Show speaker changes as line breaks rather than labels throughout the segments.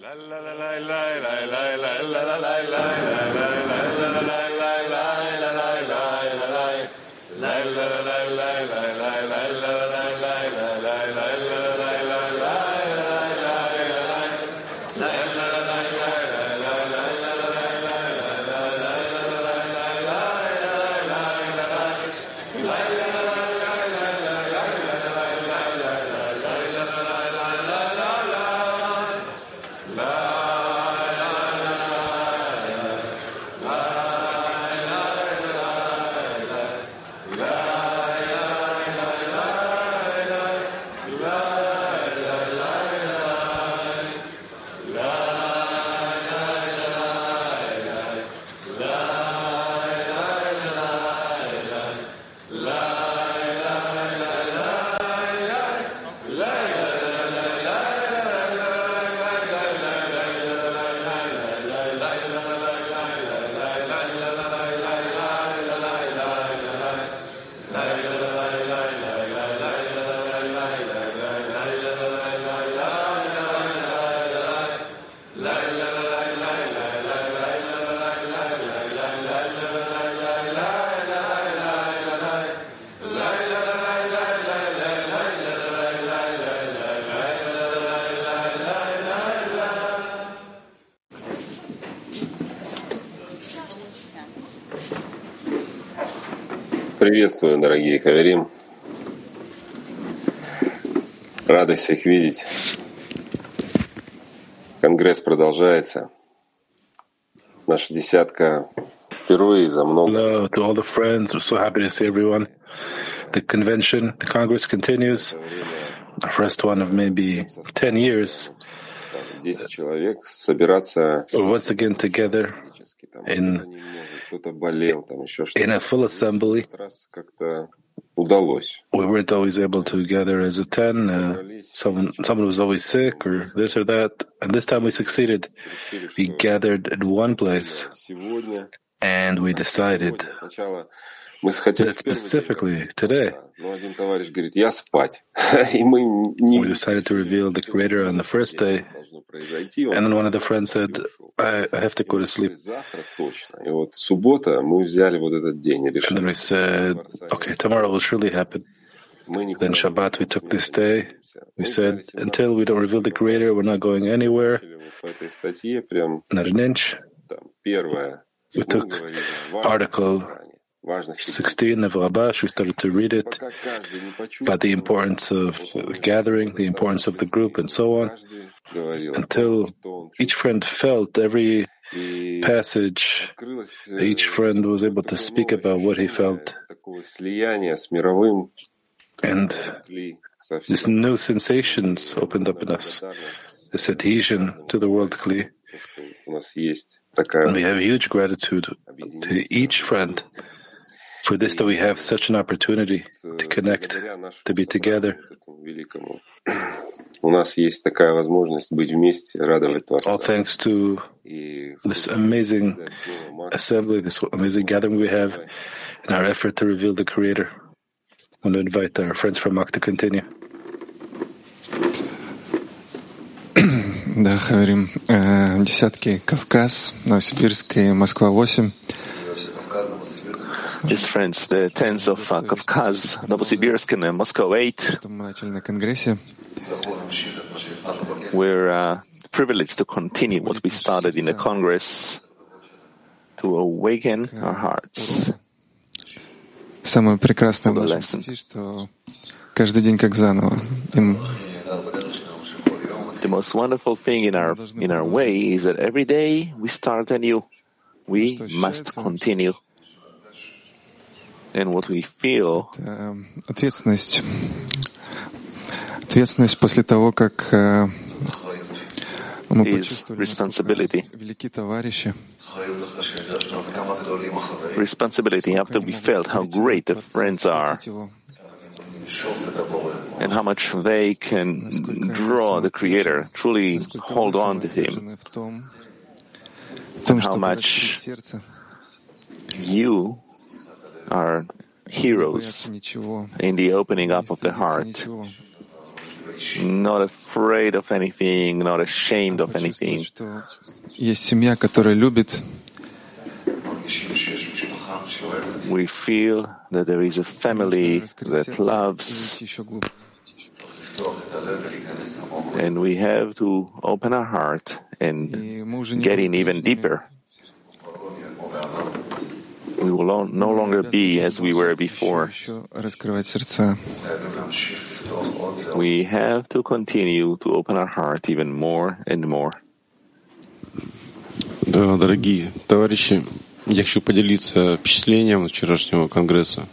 Приветствую, дорогие хаверим. Рады всех видеть. Конгресс продолжается. Наша десятка впервые за много.
Hello to all the friends. We're so happy to see everyone. The convention, the Congress continues. Our first one of maybe 10 years.
10 человек собираться
We're once again together in a full assembly.
Как-то удалось.
We weren't always able to gather as a 10. Someone was always sick or this or that. And this time we succeeded. We gathered at one place and we decided that specifically today we decided to reveal the Creator on the first day. And then one of the friends said, I have to go to sleep. And then we said, okay, tomorrow will surely happen. Then Shabbat, we took this day. We said, until we don't reveal the Creator, we're not going anywhere, not an inch. We took article 16 of Rabash, we started to read it about the importance of gathering, the importance of the group, and so on, until each friend felt every passage, each friend was able to speak about what he felt. And these new sensations opened up in us, this adhesion to the world Kli. And we have huge gratitude to each friend for this, that we have such an opportunity to connect, to be together.
All
thanks to this amazing assembly, this amazing gathering we have in our effort to reveal the Creator. I want to invite our friends from MAK to continue.
Да, Хаверим, десятки Кавказ, Новосибирск и Москва 8.
His friends, the tens of Kavkaz, Novosibirsk and Moscow 8. We're privileged to continue what we started in the Congress, to awaken our hearts.
Самое прекрасное в нашем пути, что каждый день как заново.
The most wonderful thing in our way is that every day we start anew. We must continue. And what we feel
ответственность после того, как мы почувствовали великие товарищи.
Responsibility after we felt how great the friends are and how much they can draw the Creator, truly hold on to Him, and how much you are heroes in the opening up of the heart. not afraid of anything, not ashamed of anything.
Есть семья, которая любит.
We feel that there is a family that loves, and we have to open our heart and get in even deeper. We will no longer be as we were before. We have to continue to open our heart even more and more.
Да, дорогие товарищи, я хочу поделиться впечатлением вчерашнего конгресса.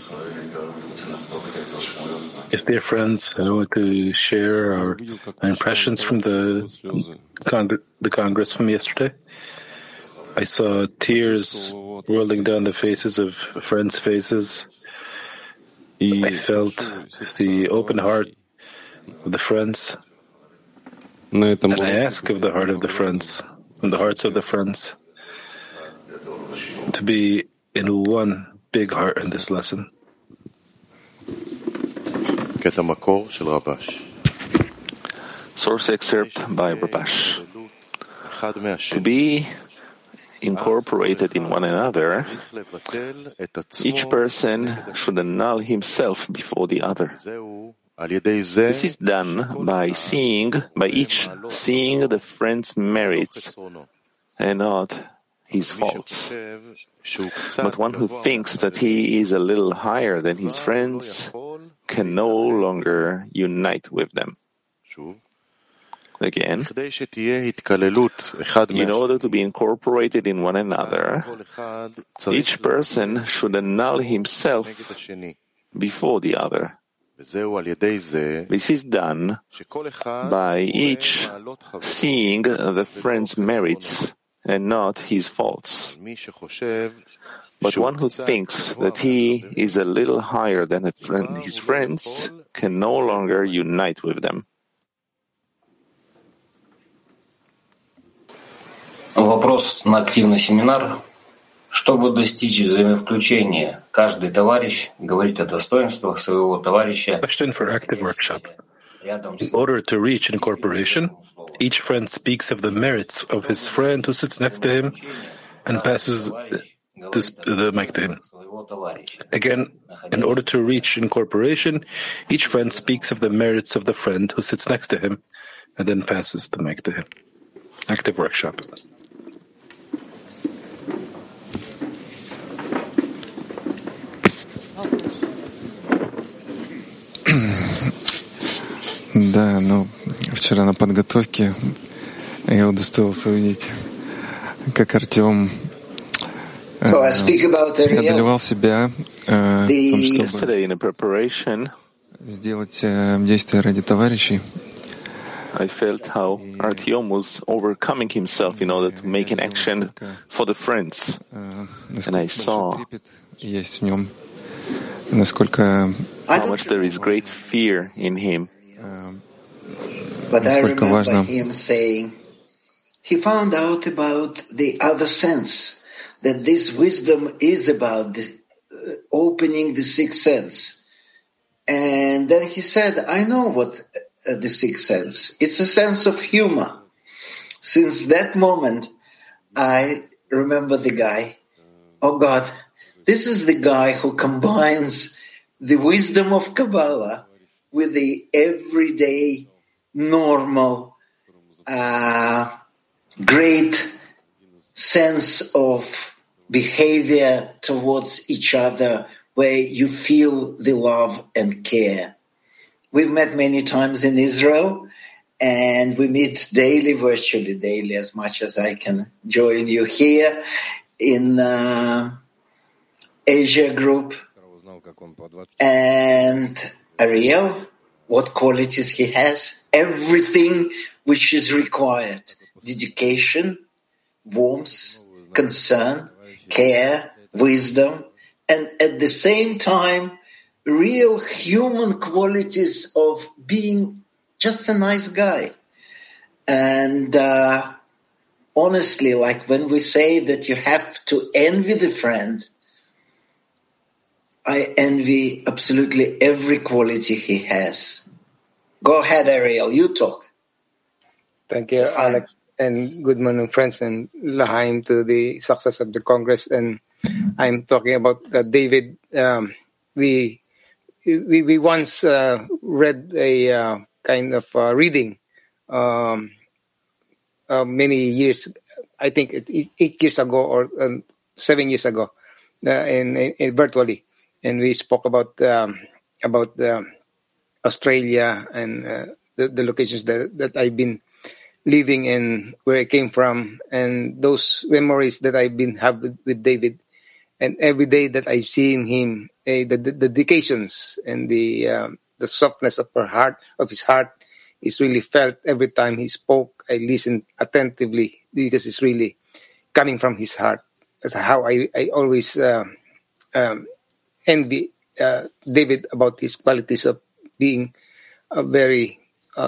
Yes, dear friends, I want to share our impressions from the Congress from yesterday. I saw tears rolling down the faces of friends' faces. I felt the open heart of the friends. And I ask of the heart of the friends, from the hearts of the friends, to be in one big heart in this lesson.
Source excerpt by Rabash. To be incorporated in one another, each person should annul himself before the other. This is done by each seeing the friend's merits and not his faults. But one who thinks that he is a little higher than his friends can no longer unite with them. Again, in order to be incorporated in one another, each person should annul himself before the other. This is done by each seeing the friend's merits and not his faults. But one who thinks that he is a little higher than his friends can no longer unite with them.
Вопрос на активный семинар. Чтобы достичь взаимовключения, каждый товарищ говорит о достоинствах своего товарища.
Question for active workshop. In order to reach incorporation, each friend speaks of the merits of his friend who sits next to him and passes the mic to him. Again, in order to reach incorporation, each friend speaks of the merits of the friend who sits next to him and then passes the mic to him. Active workshop.
Да, вчера на подготовке я удостоился увидеть, как Артем преодолевал себя в том, чтобы сделать действия ради товарищей.
I felt how Artyom was overcoming himself in order to make an action for the friends. And I saw how much there is great fear in him.
But I remember him saying, he found out about the other sense, that this wisdom is about opening the sixth sense. And then he said, I know what the sixth sense. It's a sense of humor. Since that moment, I remember the guy. Oh God, this is the guy who combines the wisdom of Kabbalah with the everyday, normal, great sense of behavior towards each other where you feel the love and care. We've met many times in Israel, and we meet daily, virtually daily, as much as I can join you here in Asia Group. And Ariel, what qualities he has, everything which is required, dedication, warmth, concern, care, wisdom, and at the same time, real human qualities of being just a nice guy. And honestly, like when we say that you have to envy the friend, I envy absolutely every quality he has. Go ahead, Ariel. You talk.
Thank you, Alex, and good morning, friends, and L'chaim to the success of the Congress. And I'm talking about David. We once read a kind of reading many years, I think 8 years ago or 7 years ago, in virtually, and we spoke about Australia and the locations that I've been living in, where I came from, and those memories that I've been have with David. And every day that I've seen him, the dedications and the softness of his heart, is really felt every time he spoke. I listened attentively because it's really coming from his heart. That's how I always envy David about his qualities of being a very.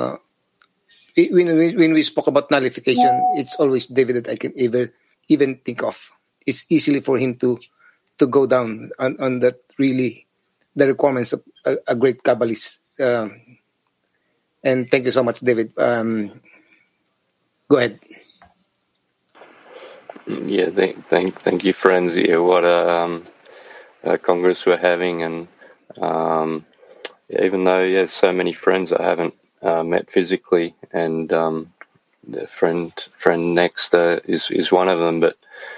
When we spoke about nullification, it's always David that I can even think of. It's easily for him to go down on that, really the requirements of a great Kabbalist. And thank you so much, David. Go ahead.
Yeah, thank you, friends. Yeah, what a Congress we're having, and even though so many friends I haven't met physically, and the friend next is one of them, but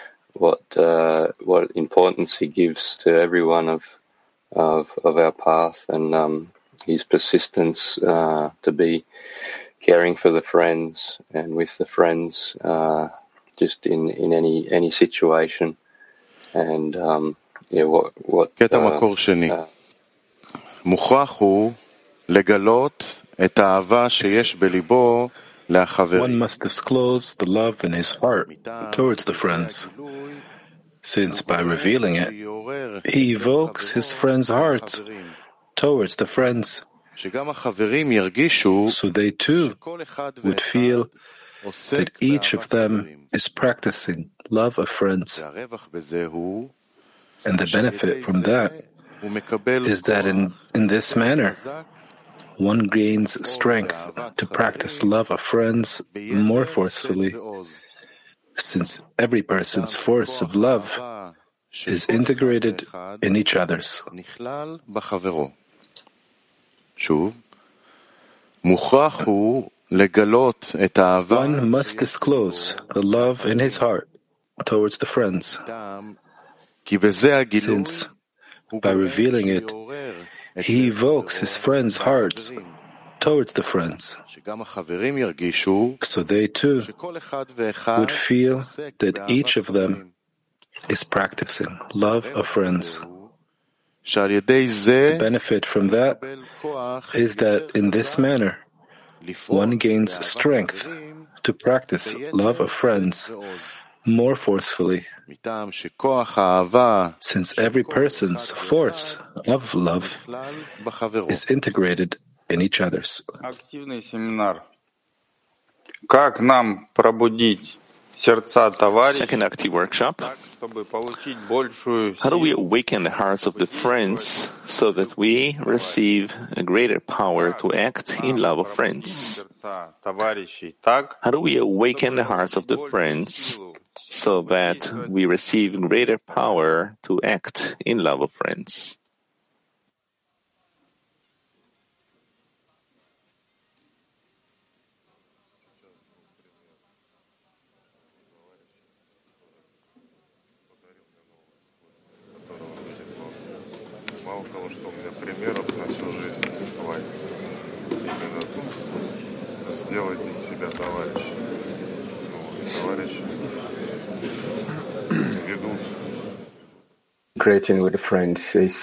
what importance he gives to everyone of our path, and his persistence to be caring for the friends and with the friends, just in any situation. And what
קטע מקור שני. מוכרח הוא לגלות את האהבה שיש בליבו לאחרים.
One must disclose the love in his heart towards the friends, since by revealing it, he evokes his friends' hearts towards the friends, so they too would feel that each of them is practicing love of friends. And the benefit from that is that in this manner, one gains strength to practice love of friends more forcefully, since every person's force of love is integrated in each other's. One must disclose the love in his heart towards the friends, since by revealing it, he evokes his friends' hearts towards the friends, so they too would feel that each of them is practicing love of friends. The benefit from that is that in this manner, one gains strength to practice love of friends more forcefully, since every person's force of love is integrated in each other's.
Активный семинар. Как нам пробудить сердца товарищей?
Second active workshop.
Чтобы получить большую
How do we awaken the hearts of the friends so that we receive a greater power to act in love of friends? How do we awaken the hearts of the friends so that we receive greater power to act in love of friends?
Мало того, что у меня примеров на всю жизнь хватит. Именно тут сделать из себя товарища. Товарищи ведут.
Creating with friends is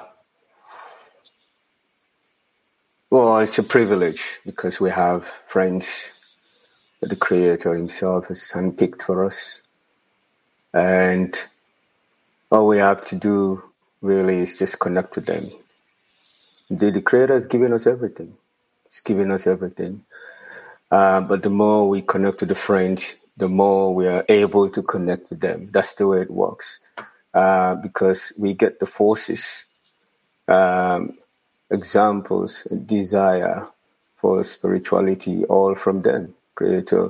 it's a privilege, because we have friends that the Creator Himself has handpicked for us, and all we have to do really is just connect with them. The Creator has given us everything. He's given us everything. But the more we connect with the friends, the more we are able to connect with them. That's the way it works. Because we get the forces, examples, desire for spirituality, all from them, Creator.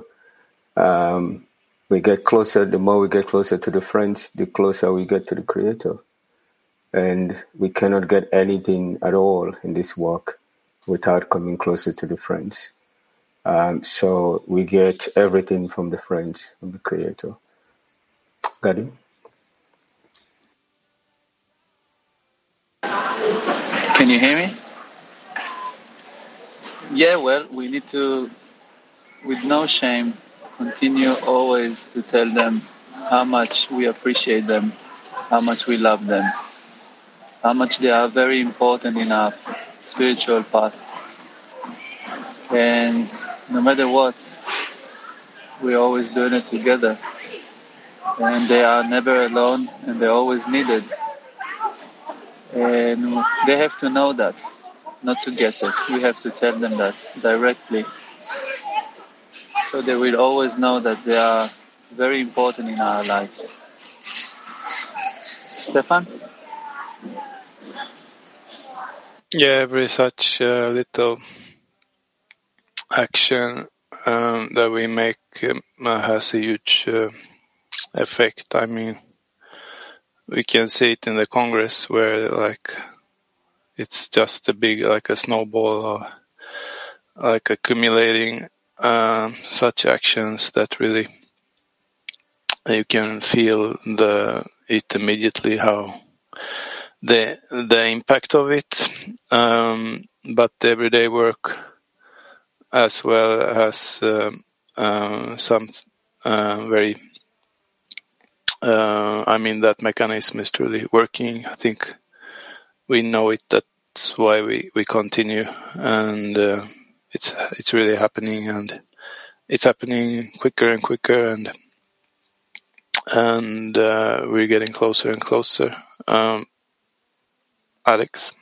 We get closer, the more we get closer to the friends, the closer we get to the Creator. And we cannot get anything at all in this work without coming closer to the friends. So we get everything from the friends, from the Creator. Got it?
Can you hear me? Yeah, well, we need to, with no shame, continue always to tell them how much we appreciate them, how much we love them, how much they are very important in our spiritual path. And no matter what, we're always doing it together. And they are never alone, and they're always needed. And they have to know that, not to guess it. We have to tell them that directly. So they will always know that they are very important in our lives. Stefan?
Yeah, every such little action that we make has a huge effect. I mean, we can see it in the Congress where like it's just a big, like a snowball, or like accumulating such actions that really you can feel it immediately, how the impact of it. But the everyday work as well has some very that mechanism is truly working. I think we know it. That's why we continue, and it's really happening, and it's happening quicker and quicker, and we're getting closer and closer. Alex.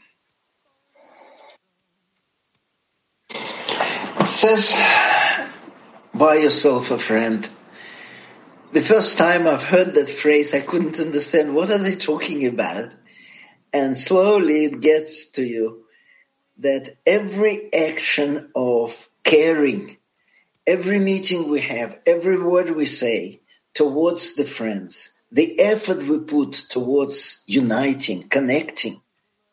It says, buy yourself a friend. The first time I've heard that phrase, I couldn't understand what are they talking about. And slowly it gets to you that every action of caring, every meeting we have, every word we say towards the friends, the effort we put towards uniting, connecting,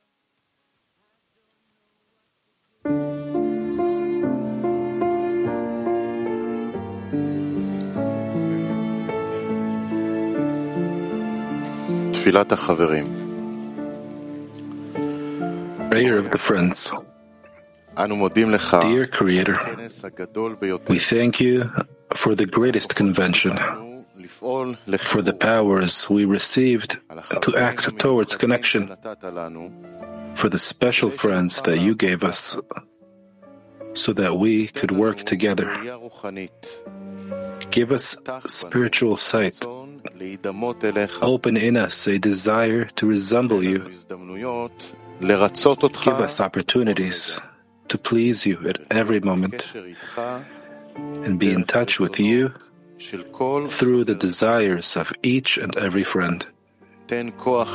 Prayer of the friends. Dear Creator, we thank you for the greatest convention, for the powers we received to act towards connection, for the special friends that you gave us so that we could work together. Give us spiritual sight. Open in us a desire to resemble you. Give us opportunities to please you at every moment and be in touch with you through the desires of each and every friend. Give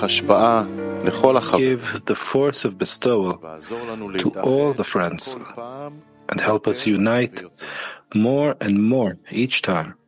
the force of bestowal to all the friends and help us unite more and more each time.